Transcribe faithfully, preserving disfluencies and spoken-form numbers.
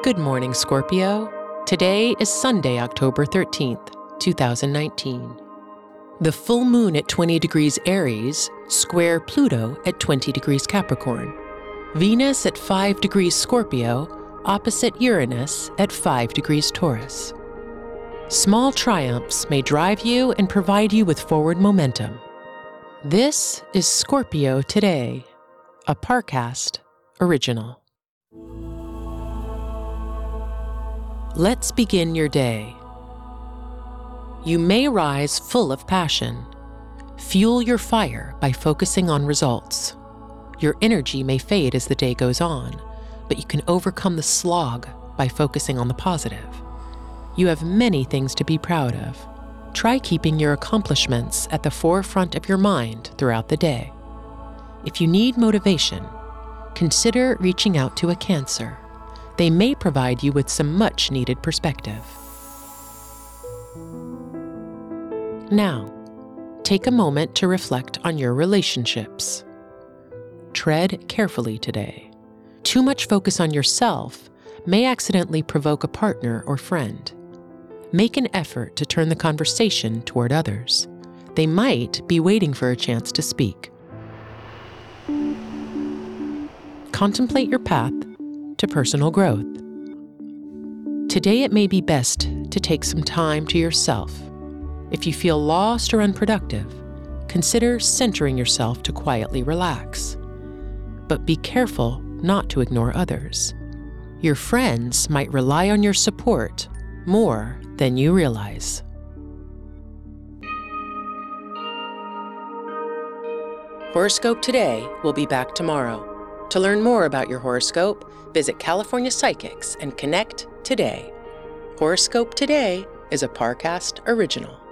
Good morning, Scorpio. Today is Sunday, October thirteenth, two thousand nineteen. The full moon at twenty degrees Aries square Pluto at twenty degrees Capricorn. Venus at five degrees Scorpio opposite Uranus at five degrees Taurus. Small triumphs may drive you and provide you with forward momentum. This is Scorpio Today, a Parcast original. Let's begin your day. You may rise full of passion. Fuel your fire by focusing on results. Your energy may fade as the day goes on, but you can overcome the slog by focusing on the positive. You have many things to be proud of. Try keeping your accomplishments at the forefront of your mind throughout the day. If you need motivation, consider reaching out to a Cancer. They may provide you with some much-needed perspective. Now, take a moment to reflect on your relationships. Tread carefully today. Too much focus on yourself may accidentally provoke a partner or friend. Make an effort to turn the conversation toward others. They might be waiting for a chance to speak. Contemplate your path to personal growth. Today it may be best to take some time to yourself. If you feel lost or unproductive, consider centering yourself to quietly relax. But be careful not to ignore others. Your friends might rely on your support more than you realize. Horoscope Today will be back tomorrow. To learn more about your horoscope, visit California Psychics and connect today. Horoscope Today is a Parcast original.